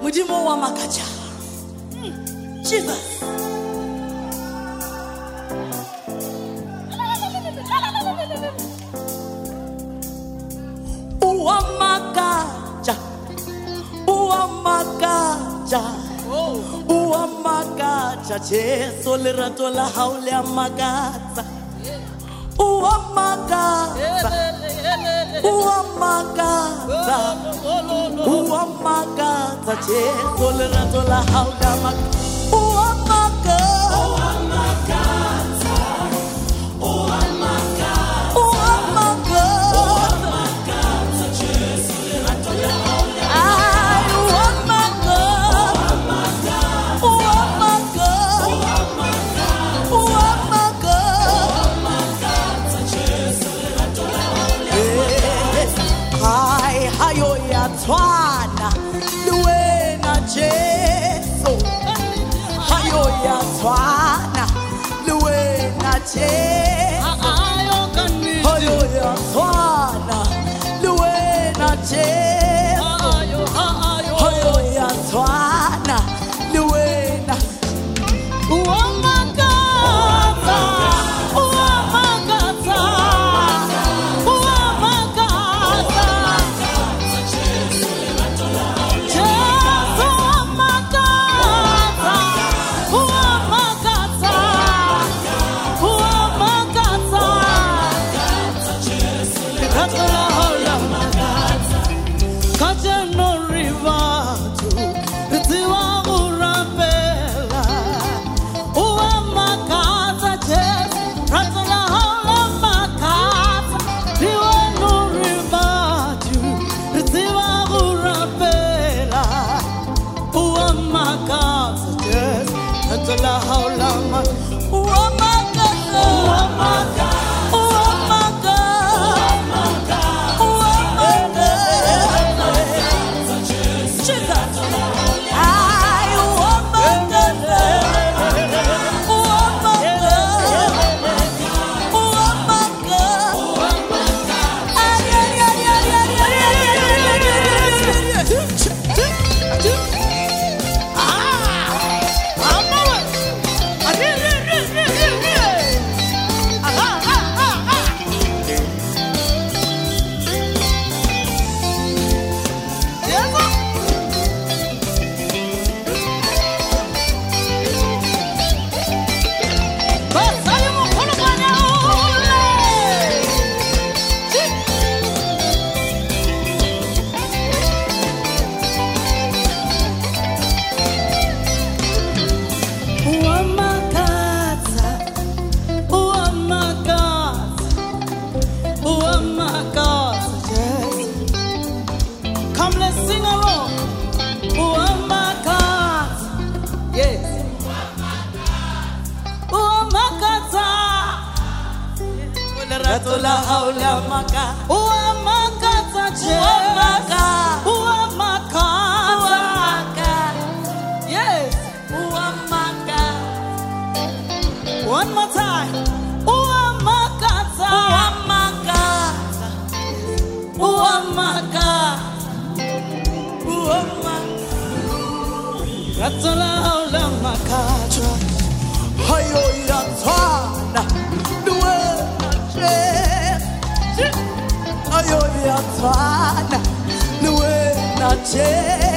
Modimo wa makatša. Jesus. Wa makatša. Wa makatša. Wa makatša. Jesu lerato la hao le a makatša. Wa makatša. Wa makatša. Wa makatša. Jesu lerato la hao le a makatša. Wa makatša. Wa makatša. Wa makatša. Wa makatša. Jesu lerato la hao le a makatša. Hayo ya twana luwena Jesu. Hayo ya twana luwena Jesu. Hayo ya twana luwena Jesu. Hayo ya twana luwena. One more time. Hayo ya twana luwena Jesu. Hayo ya twana luwena Jesu.